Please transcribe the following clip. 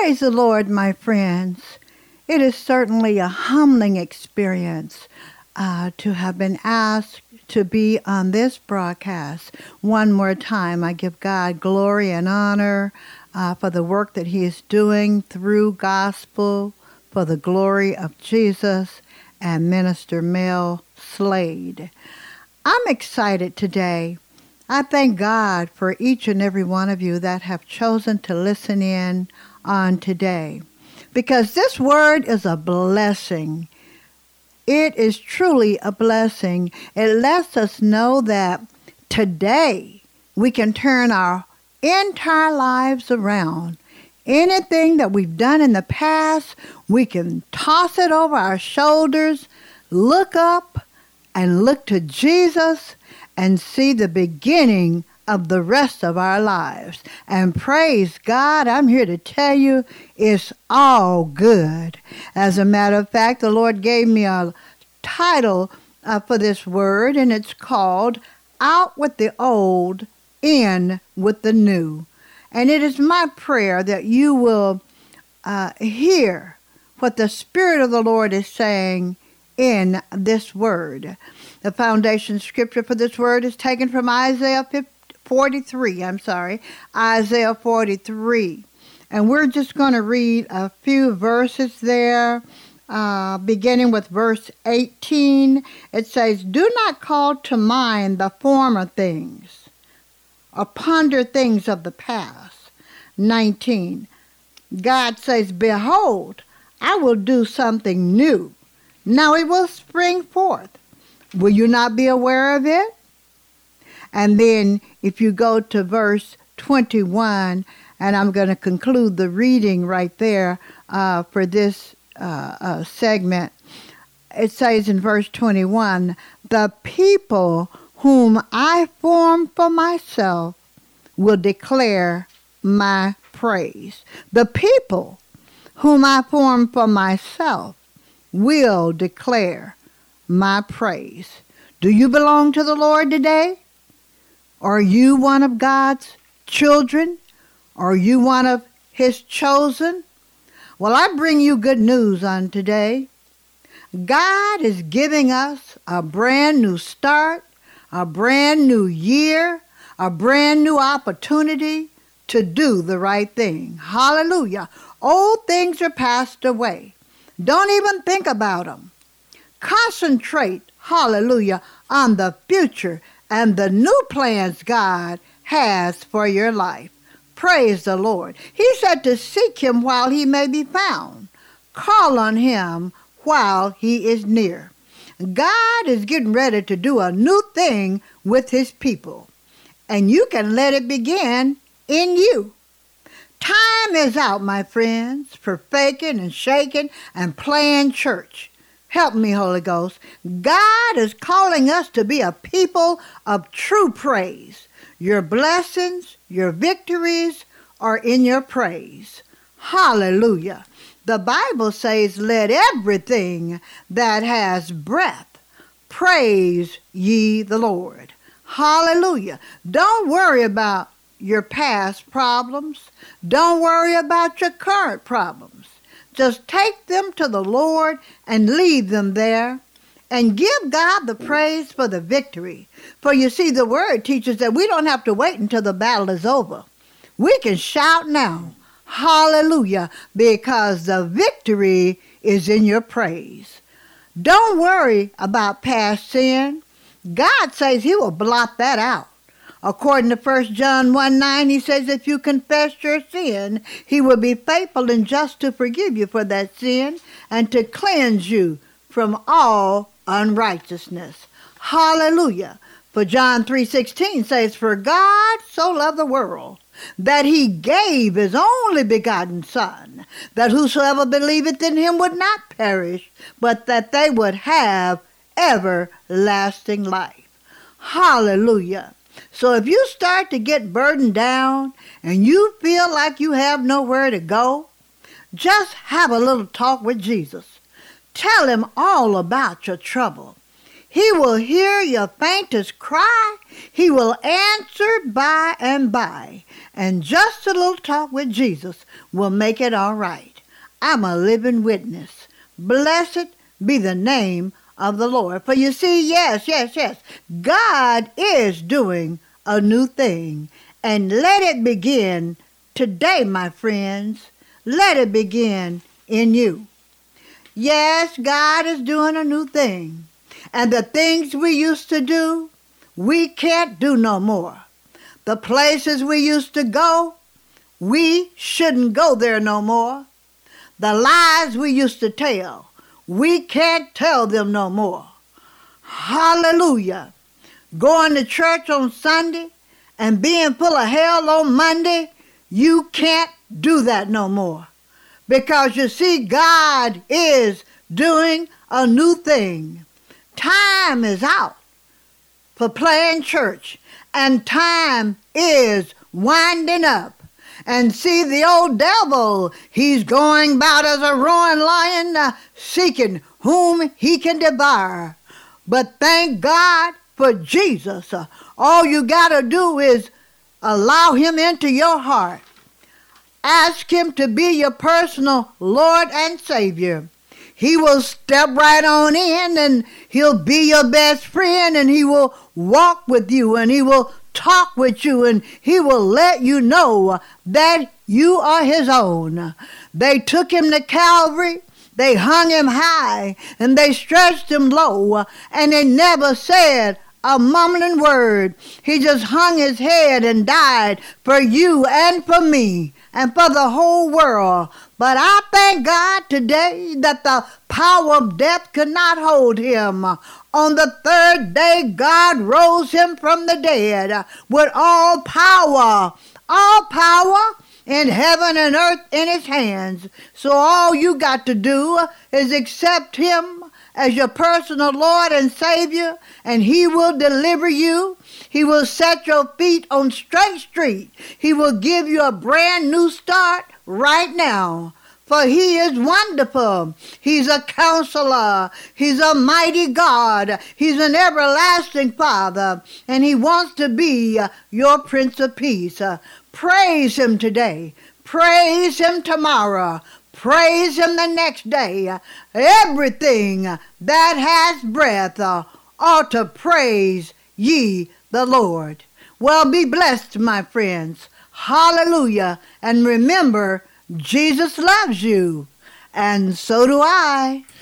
Praise the Lord, my friends. It is certainly a humbling experience to have been asked to be on this broadcast. One more time, I give God glory and honor for the work that he is doing through gospel for the glory of Jesus and Minister Mel Slade. I'm excited today. I thank God for each and every one of you that have chosen to listen in on today, because this word is a blessing. It is truly a blessing. It lets us know that today we can turn our entire lives around. Anything that we've done in the past, we can toss it over our shoulders, look up and look to Jesus and see the beginning of the rest of our lives. And praise God, I'm here to tell you it's all good. As a matter of fact, the Lord gave me a title for this word, and it's called Out with the Old, In with the New. And it is my prayer that you will hear what the Spirit of the Lord is saying in this word. The foundation scripture for this word is taken from Isaiah 43. And we're just going to read a few verses there, beginning with verse 18. It says, "Do not call to mind the former things, or ponder things of the past." 19. God says, "Behold, I will do something new. Now it will spring forth. Will you not be aware of it?" And then if you go to verse 21, and I'm going to conclude the reading right there for this segment. It says in verse 21, "The people whom I form for myself will declare my praise." The people whom I form for myself will declare my praise. Do you belong to the Lord today? Are you one of God's children? Are you one of his chosen? Well, I bring you good news on today. God is giving us a brand new start, a brand new year, a brand new opportunity to do the right thing. Hallelujah. Old things are passed away. Don't even think about them. Concentrate, hallelujah, on the future and the new plans God has for your life. Praise the Lord. He said to seek him while he may be found. Call on him while he is near. God is getting ready to do a new thing with his people, and you can let it begin in you. Time is out, my friends, for faking and shaking and playing church. Help me, Holy Ghost. God is calling us to be a people of true praise. Your blessings, your victories are in your praise. Hallelujah. The Bible says, "Let everything that has breath praise ye the Lord." Hallelujah. Don't worry about your past problems. Don't worry about your current problems. Just take them to the Lord and leave them there, and give God the praise for the victory. For you see, the word teaches that we don't have to wait until the battle is over. We can shout now, hallelujah, because the victory is in your praise. Don't worry about past sin. God says he will blot that out. According to 1 John 1:9, he says, if you confess your sin, he will be faithful and just to forgive you for that sin and to cleanse you from all unrighteousness. Hallelujah. For John 3:16 says, "For God so loved the world that he gave his only begotten Son, that whosoever believeth in him would not perish, but that they would have everlasting life." Hallelujah. So if you start to get burdened down and you feel like you have nowhere to go, just have a little talk with Jesus. Tell him all about your trouble. He will hear your faintest cry. He will answer by and by. And just a little talk with Jesus will make it all right. I'm a living witness. Blessed be the name of the Lord. For you see, yes, God is doing a new thing. And let it begin today, my friends. Let it begin in you. Yes, God is doing a new thing. And the things we used to do, we can't do no more. The places we used to go, we shouldn't go there no more. The lies we used to tell, we can't tell them no more. Hallelujah. Going to church on Sunday and being full of hell on Monday, you can't do that no more. Because you see, God is doing a new thing. Time is out for playing church, and time is winding up. And see, the old devil, he's going about as a roaring lion, seeking whom he can devour. But thank God for Jesus. All you got to do is allow him into your heart. Ask him to be your personal Lord and Savior. He will step right on in, and he'll be your best friend, and he will walk with you, and he will talk with you, and he will let you know that you are his own. They took him to Calvary, they hung him high, and they stretched him low, and they never said a mumbling word. He just hung his head and died for you and for me and for the whole world. But I thank God today that the power of death could not hold him. On the third day, God rose him from the dead with all power in heaven and earth in his hands. So all you got to do is accept him as your personal Lord and Savior, and he will deliver you. He will set your feet on straight street. He will give you a brand new start right now. For he is wonderful. He's a counselor. He's a mighty God. He's an everlasting Father. And he wants to be your Prince of Peace. Praise him today. Praise him tomorrow. Praise him the next day. Everything that has breath ought to praise ye the Lord. Well, be blessed, my friends. Hallelujah. And remember, Jesus loves you, and so do I.